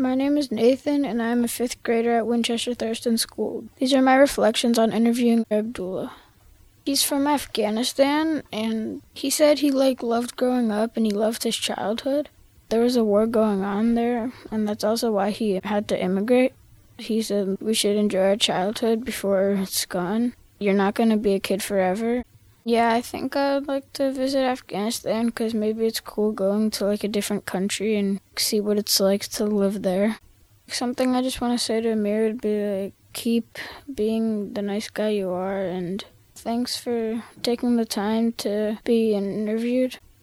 My name is Nathan, and I am a 5th grader at Winchester Thurston School. These are my reflections on interviewing Abdullah. He's from Afghanistan, and he said he loved growing up and he loved his childhood. There was a war going on there, and that's also why he had to immigrate. He said we should enjoy our childhood before it's gone. You're not going to be a kid forever. Yeah, I think I'd like to visit Afghanistan because maybe it's cool going to a different country and see what it's like to live there. Something I just want to say to Amir would be keep being the nice guy you are, and thanks for taking the time to be interviewed.